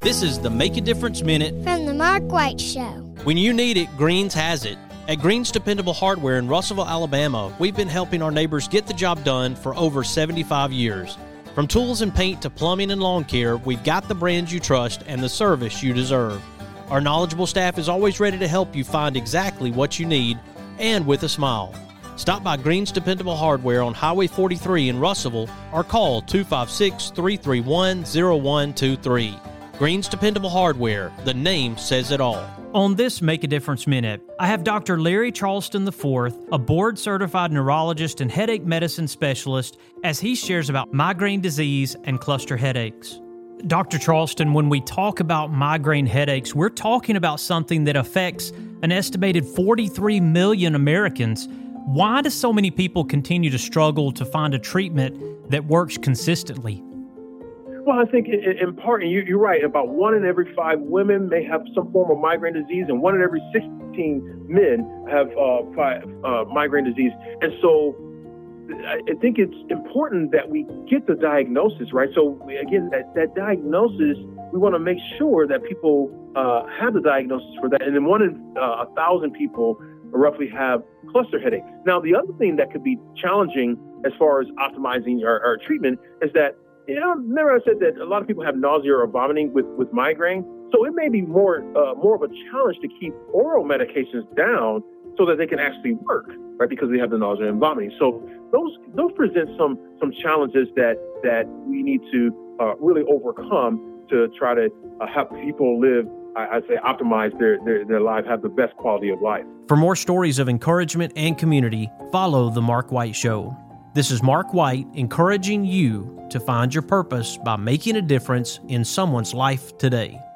This is the Make a Difference Minute from the Mark White Show. When you need it, Greens has it. At Greens Dependable Hardware in Russellville, Alabama, we've been helping our neighbors get the job done for over 75 years. From tools and paint to plumbing and lawn care, we've got the brands you trust and the service you deserve. Our knowledgeable staff is always ready to help you find exactly what you need, and with a smile. Stop by Greens Dependable Hardware on Highway 43 in Russellville or call 256-331-0123. Greens Dependable Hardware, the name says it all. On this Make a Difference Minute, I have Dr. Larry Charleston IV, a board-certified neurologist and headache medicine specialist, as he shares about migraine disease and cluster headaches. Dr. Charleston, when we talk about migraine headaches, we're talking about something that affects an estimated 43 million Americans. Why do so many people continue to struggle to find a treatment that works consistently? Well, I think in part, and you're right, about 1 in every 5 women may have some form of migraine disease, and 1 in every 16 men have migraine disease. And so I think it's important that we get the diagnosis, right? So again, that diagnosis, we want to make sure that people have the diagnosis for that. And then 1 in 1,000 people roughly have cluster headaches. Now, the other thing that could be challenging as far as optimizing our treatment is that, remember I said that a lot of people have nausea or vomiting with migraine. So it may be more of a challenge to keep oral medications down so that they can actually work, right? Because they have the nausea and vomiting. So those present some challenges that we need to really overcome to try to help people live, I'd say, optimize their life, have the best quality of life. For more stories of encouragement and community, follow The Mark White Show. This is Mark White encouraging you to find your purpose by making a difference in someone's life today.